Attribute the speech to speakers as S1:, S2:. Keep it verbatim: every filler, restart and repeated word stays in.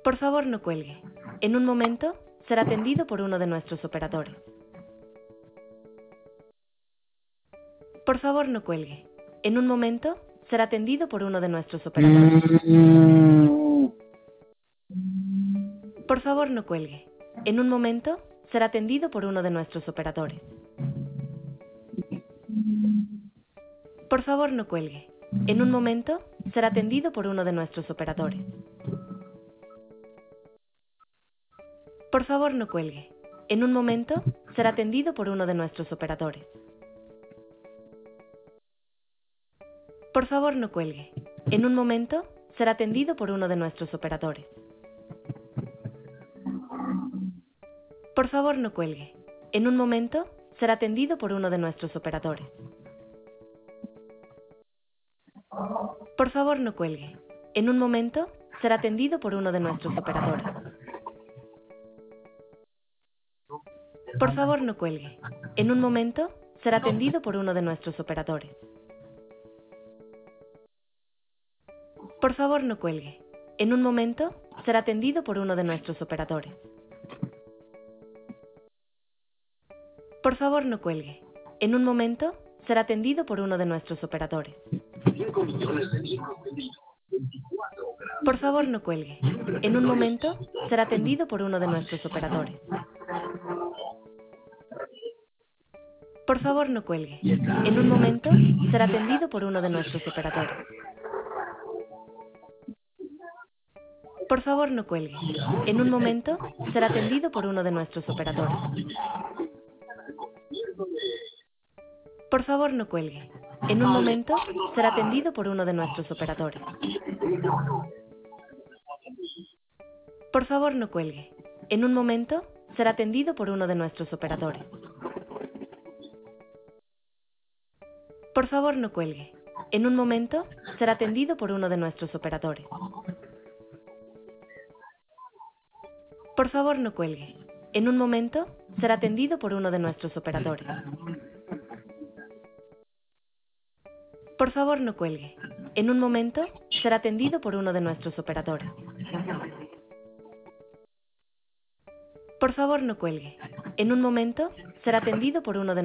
S1: Por favor, no cuelgue. En un momento, será atendido por uno de nuestros operadores. Por favor, no cuelgue. En un momento, será atendido por uno de nuestros operadores. Por favor, no cuelgue. En un momento, será atendido por uno de nuestros operadores. Por favor, no cuelgue. En un momento, será atendido por uno de nuestros operadores. Por favor, no cuelgue. En un momento, será atendido por uno de nuestros operadores. Por favor, no cuelgue. En un momento, será atendido por uno de nuestros operadores. Por favor, no cuelgue. En un momento, será atendido por uno de nuestros operadores. Por favor, no cuelgue. En un momento, será atendido por uno de nuestros operadores. Por favor, no cuelgue. En un momento, será atendido por uno de nuestros operadores. Por favor, no cuelgue. En un momento, será atendido por uno de nuestros operadores. Por favor, no cuelgue. En un momento, será atendido por uno de nuestros operadores. Por favor, no cuelgue. En un momento, será atendido por uno de nuestros operadores. Por favor, no cuelgue. En un momento, será atendido por uno de nuestros operadores. Por favor, no cuelgue. En un momento, será atendido por uno de nuestros operadores. Por favor, no cuelgue. En un momento, será atendido por uno de nuestros operadores. Por favor, no cuelgue. En un momento, será atendido por uno de nuestros operadores. Por favor, no cuelgue. En un momento, será atendido por uno de nuestros operadores. Por favor, no cuelgue. En un momento, será atendido por uno de nuestros operadores. Por favor, no cuelgue. En un momento, será atendido por uno de nuestros operadores. Por favor, no cuelgue. En un momento, será atendido por uno de